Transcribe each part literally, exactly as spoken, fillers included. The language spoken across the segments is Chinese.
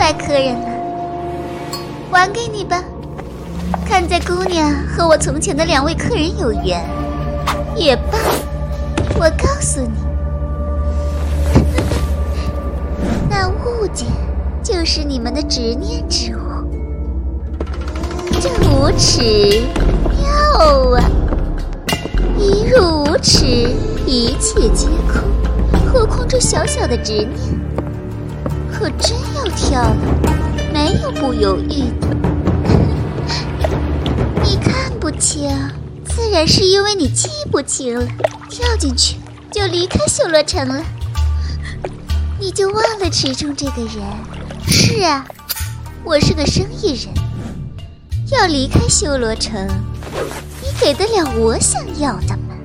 来客人了，还给你吧。看在姑娘和我从前的两位客人有缘，也罢。我告诉你，那物件就是你们的执念之物。这无耻妙啊！一入无耻，一切皆空，何况这小小的执念？可真要跳了，没有不犹豫的。你看不清，自然是因为你记不清了。跳进去就离开修罗城了，你就忘了池中这个人。是啊，我是个生意人，要离开修罗城，你给得了我想要的吗？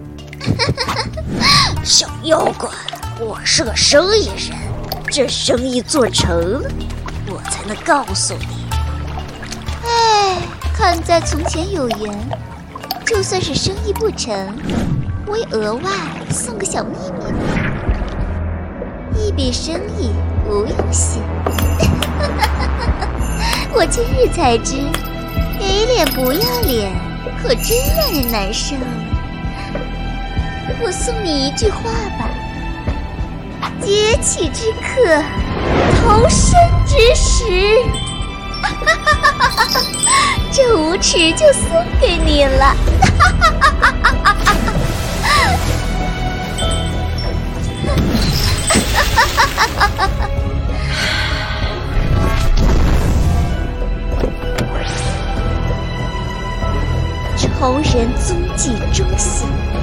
小妖怪，我是个生意人，这生意做成了，我才能告诉你。 哎，看在从前有缘，就算是生意不成，我也额外送个小秘密。一笔生意不用谢。我今日才知，给脸不要脸，可真让人难受。我送你一句话吧：劫起之刻，投身之时。这无耻就送给你了。仇人踪迹中心。